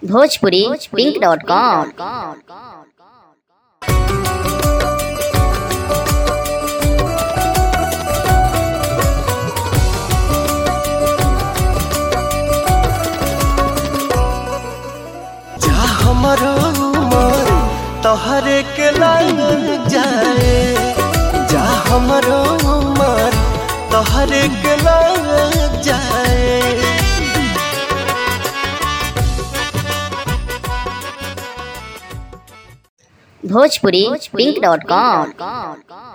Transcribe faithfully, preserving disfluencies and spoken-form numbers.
Bhojpuri pink dot com. जा हमरो उमर तोहरे के लग जाए, जा हमरो उमर तोहरे के लग जाए। Bhojpuri pink dot com.